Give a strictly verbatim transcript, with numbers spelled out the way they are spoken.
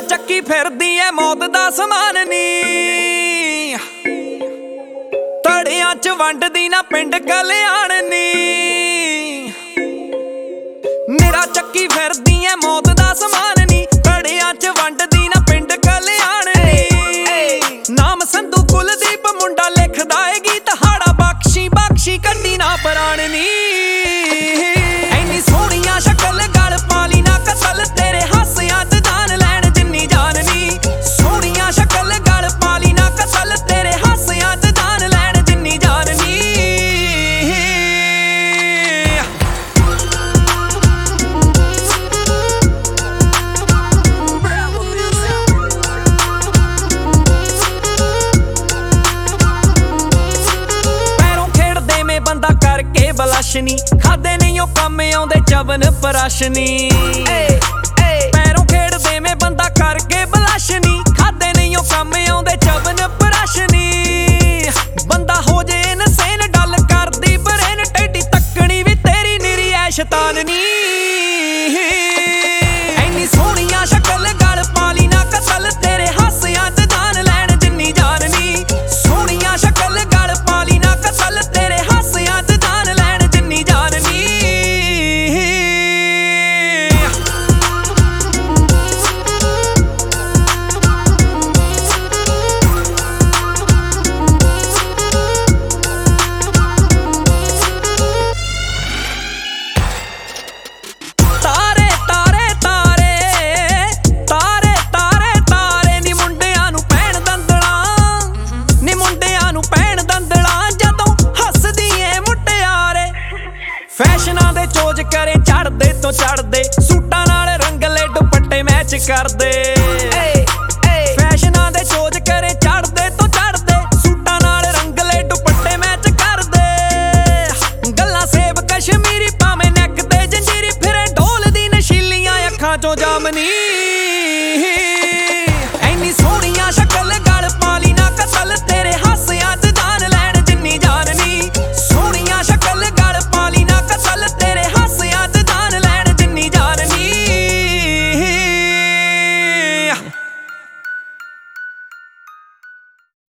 ਚੱਕੀ ਫਿਰਦੀ ਐ ਮੌਤ ਦਾ ਸਮਾਨ ਨੀ, ਧੜਿਆਂ ਚ ਵੰਡਦੀ ਨਾ ਪਿੰਡ ਕਲਿਆਣ ਨੀ। ਮੇਰਾ ਚੱਕੀ ਫਿਰਦੀ ਐ ਮੌਤ ਦਾ ਸਮਾਨ ਨੀ, ਧੜਿਆਂ ਚ ਵੰਡਦੀ ਨਾ ਪਿੰਡ ਕਲਿਆਣ ਨੀ। ਨਾਮ ਸੰਧੂ ਕੁਲਦੀਪ ਮੁੰਡਾ ਲਿਖਦਾ ਏ ਗੀਤ, ਹਾੜਾ ਬਖਸ਼ੀ ਬਖਸ਼ੀ ਕੱਢੀ ਨਾ ਪ੍ਰਾਣ ਨੀ। ਐਨੀ ਸੋਹਣੀਆਂ ਸ਼ਕਲ ਗਲ ਪਾਲੀ ਨਾ ਕਤਲ, ਤੇਰੇ ਹਾਸਿਆਂ ਚ ਜਾਨ ਲੈਣ ਜਿੰਨੀ ਜਾਨ ਨੀ। ਸੋਹਣੀਆਂ ਸ਼ਕਲ ਗਲ ਪਾਲੀ ਨਾ ਕਤਲ, ਤੇਰੇ ਹਾਸਿਆਂ ਚ ਜਾਨ ਲੈਣ ਜਿੰਨੀ ਜਾਨ ਨੀ। ਪੈਰੋਂ ਖੇਡਦੇ ਮੈਂ ਬੰਦਾ ਕਰਕੇ ਬਲਸ਼ਨੀ, ਖਾਦੇ ਨਹੀਂ ਉਹ ਕੰਮ ਆਉਂਦੇ ਚਵਨ ਪਰਾਸ਼ਨੀ। ਪੈਰੋਂ ਖੇਡਦੇ ਮੈਂ ਬੰਦਾ ਕਰਕੇ ਬਲਸ਼ਨੀ, ਖਾਦੇ ਨਹੀਂ ਉਹ ਕੰਮ ਆਉਂਦੇ ਚਵਨ ਪਰਾਸ਼ਨੀ। ਬੰਦਾ ਹੋ ਜੇ ਇਨਸੇਨ ਡੱਲ ਕਰਦੀ ਬਰੇਨ, ਟੇਢੀ ਤੱਕਣੀ ਵੀ ਤੇਰੀ ਨਿਰੀ ਐ ਸ਼ੈਤਾਨ ਨੀ। ਐਨੀ ਸੋਹਣੀਆਂ ਸ਼ਕਲ ਗਲ ਪਾਲੀ ਨਾ ਕਤਲ, ਤੇਰੇ ਹਾਸਿਆਂ ਚ ਜਾਨ ਲੈਣ ਜਿੰਨੀ ਜਾਨ ਨੀ। ਸੋਹਣੀਆਂ ਸ਼ਕਲ ਗਲ ਪਾਲੀ ਨਾ ਕਤਲ, ਤੇਰੇ ਹਾਸਿਆਂ ਚ ਜਾਨ ਲੈਣ ਜਿੰਨੀ ਜਾਨ ਨੀ। ਤਾਰੇ ਤਾਰੇ ਤਾਰੇ ਤਾਰੇ ਤਾਰੇ ਤਾਰੇ ਨੀ ਮੁੰਡਿਆਂ ਨੂੰ ਪੈਣ ਦੰਦਲਾਂ, ਨੀ ਮੁੰਡਿਆਂ ਨੂੰ ਪੈਣ ਦੰਦਲਾਂ ਜਦੋਂ ਹੱਸਦੀ ਏ ਮੁਟਿਆਰੇ। ਫੈਸ਼ਨਾਂ ਦੇ ਚੋਜ ਕਰੇ ਚੜਦੇ ਤੋਂ ਚੜਦੇ, ਸੂਟਾਂ ਨਾਲ ਰੰਗਲੇ ਦੁਪੱਟੇ ਮੈਚ ਕਰਦੇ। ਫੈਸ਼ਨਾਂ ਦੇ ਚੋਜ ਕਰੇ ਚੜਦੇ ਤੋਂ ਚੜਦੇ, ਸੂਟਾਂ ਨਾਲ ਰੰਗਲੇ ਦੁਪੱਟੇ ਮੈਚ ਕਰਦੇ। ਗੱਲਾਂ ਸੇਬ ਕਸ਼ਮੀਰੀ ਭਾਵੇਂ ਨੈਕ ਤੇ ਜੰਜੀਰੀ, ਫਿਰੇ ਢੋਲਦੀ ਨਸ਼ੀਲੀਆਂ ਅੱਖਾਂ ਚੋਂ ਜਾਮਨੀ।